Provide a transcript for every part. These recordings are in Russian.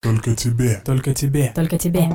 Только тебе. Только тебе. Только тебе.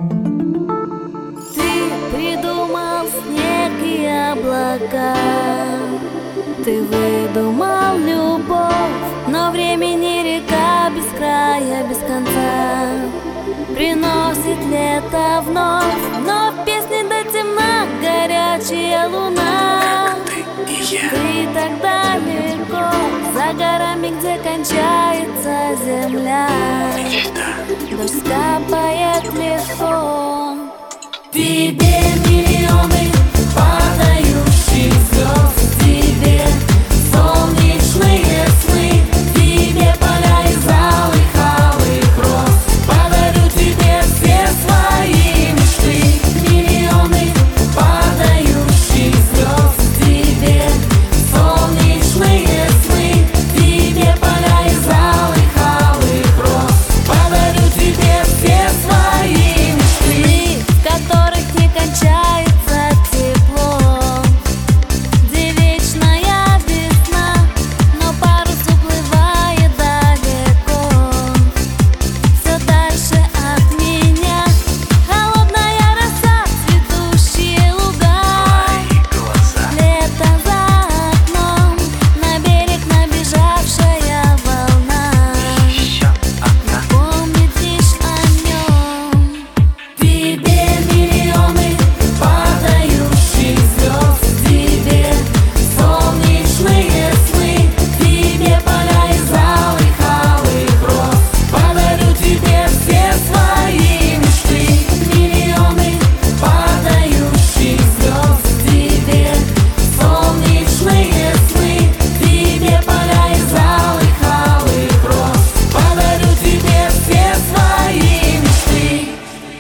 Ты придумал снег и облака, ты выдумал любовь, но времени река без края, без конца. Приносит лето вновь, но в песне до темна горячая луна. Ты так далеко, за горами, где кончается земля. Дождь капает легко. Тебе миллионы падающих звезд, тебе солнечные сны, тебе поля из алых, алых роз. Подарю тебе все свои мечты. Миллионы падающих звезд, тебе солнечные сны, тебе поля из алых, алых роз. Подарю тебе все свои мечты, в которых не кончается тепло, где вечная весна, но парус уплывает далеко. Все дальше от меня холодная роса, цветущие луга. Лето за окном, на берег набежавшая волна. Напомнит лишь о нем. Тебе миллионы падающих звезд, тебе солнечные сны, тебе поля из алых, алых роз. Подарю тебе все свои мечты. Миллионы падающих звезд, тебе солнечные сны, тебе поля из алых, алых роз. Подарю тебе все свои мечты.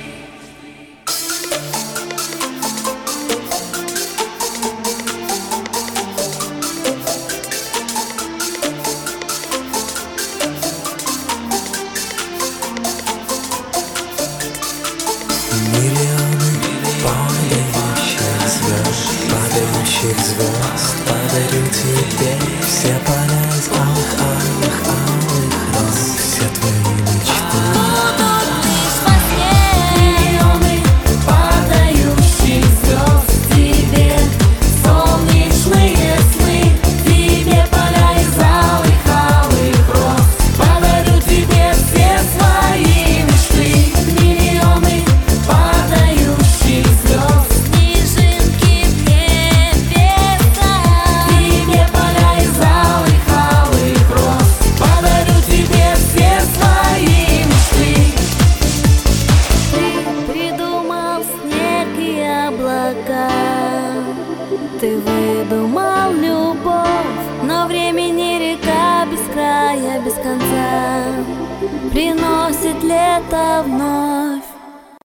Миллионы падающих звезд, подарю тебе все поля из алых, алых, алых роз. Все твои мечты. Будут лишь во сне. Миллионы падающих звезд, тебе солнечные сны, тебе поля из алых, алых роз. Подарю тебе все свои мечты. Миллионы падающих звезд, снежинки в небесах, тебе поля из алых, алых роз. Подарю тебе все свои мечты. Ты придумал снег и облака, ты выдумал любовь, но времени река без края, без конца. Приносит лето вновь.